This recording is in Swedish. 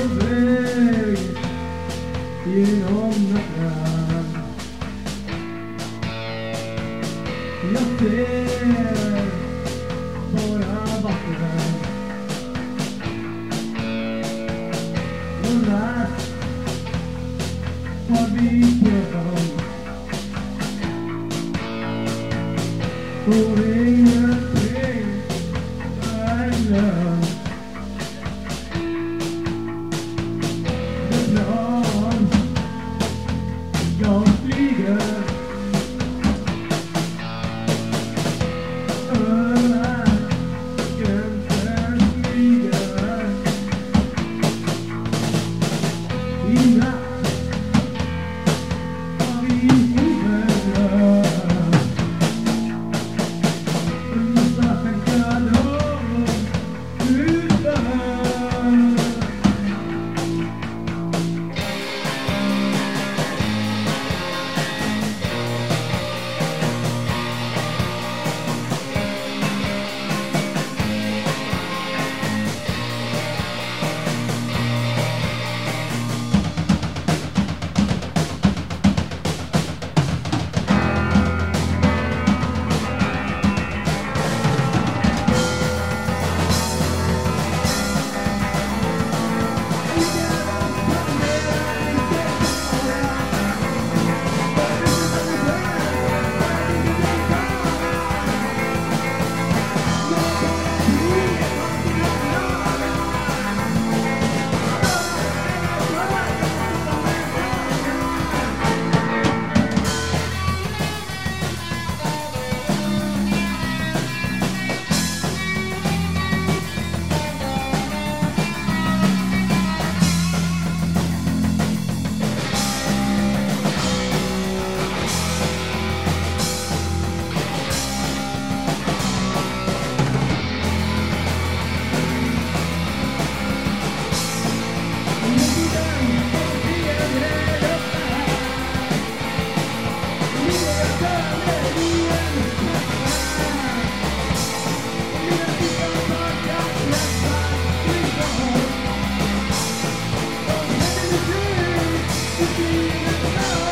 väg genom natten. Jag ser bara vatten. Och natt har vi prövat. Och ingenting är glömt. Det plan jag flyger över gränsen flyger. I natt har vi inte glömt. We'll be right back.